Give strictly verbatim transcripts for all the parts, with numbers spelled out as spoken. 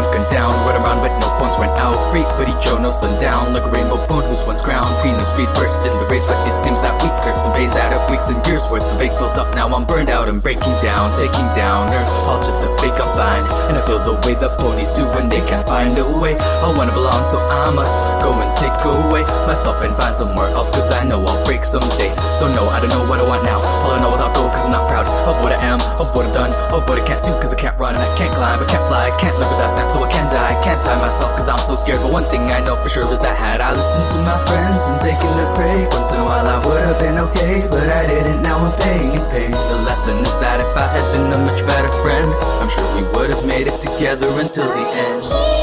one's gone down. Run around with no bones went out. Great buddy Joe, no sundown. Like a rainbow bone who's once crowned. Green and speed burst in the race, but it seems that we hurts and pains out of weeks and years worth of aches built up. Now I'm burned out and breaking down, taking downers, all just to fake I'm fine. And I feel the way the ponies do when they can't find a way. I wanna belong, so I must go and take away myself and find somewhere else, cause I know I'll break someday. So no, I don't know what I want now. All I know is I'll go cause I'm not proud of what I am, of what I've done, of what I can't do, cause I can't run and I can't climb, I can't fly, I can't live without that, so I can't die. I can't tie myself cause I'm so scared. But one thing I know for sure is that had I listened to my friends and taken a break, once in a while I would have been okay, but I didn't. Now I'm paying and paying. The lesson is that if I had been a much better friend, I'm sure we would have made it together until the end.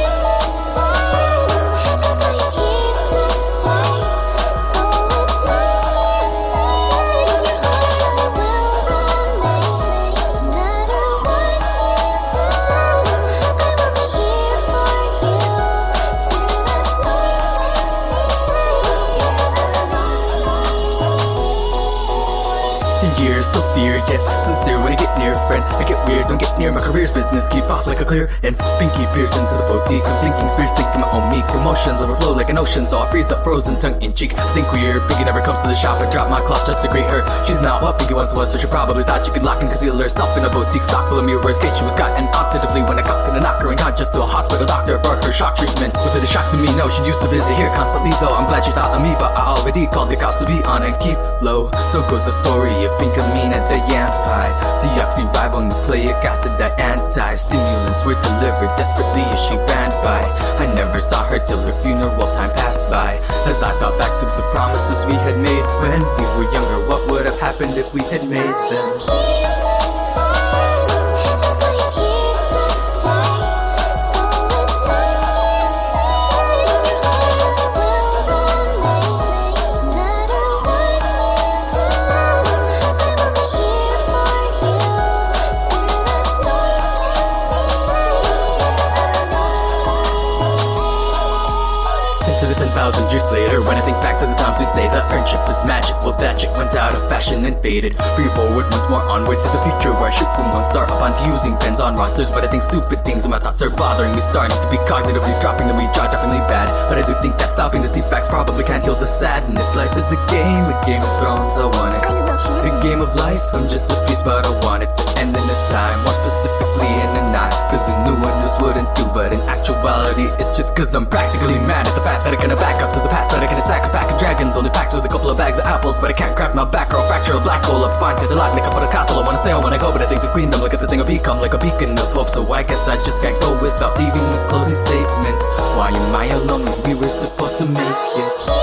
Years, still fear, yes, sincere when I get near friends. I get weird, don't get near my career's business. Keep off like a clear ends. Pinky pierce into the boutique. I'm thinking spears sinking my own meat. Emotions overflow like an ocean, so I freeze up frozen tongue in cheek. I think weird, Pinky never comes to the shop. I drop my cloth just to greet her. She's not what Pinky once was, so she probably thought she could lock and conceal herself in a boutique stock full of mirrors. Case she was gotten optatively when I cocked in a knocker and got just to a hospital doctor for her shock treatment. Was it a shock to me? No, she used to visit here constantly though. I'm glad she thought of me, but I already called the cops to be on and keep low. So goes the story of Pinkamena the yam pie. Deoxyribonucleic acid, that anti-stimulants were delivered desperately as she ran by. I never saw her till her funeral, time passed by. As I thought back to the promises we had made when we were younger, what would have happened if we had made them? ten thousand years later, when I think back to the times we'd say the friendship was magic, well that chick went out of fashion and faded. Free forward once more, onward to the future, where I shoot from one star up onto using pens on rosters. But I think stupid things and my thoughts are bothering me, starting to be cognitively dropping to me, jaw definitely bad. But I do think that stopping to see facts probably can't heal the sadness. Life is a game, a Game of Thrones, I want it. A game of life, I'm just a piece, but I want it to end in a time, more specifically in a night. Cause a new one just wouldn't do, but in actuality it's just cause I'm practically mad at the fact that I can back up to the past, that I can attack a pack of dragons only packed with a couple of bags of apples. But I can't crack my back or I'll fracture a black hole. I'm fine cause I like make up for the castle. I wanna sail when I go, but I think the queendom, look at the thing I become, like a beacon of hope. So I guess I just can't go without leaving a closing statement. Why am I alone when we were supposed to make it?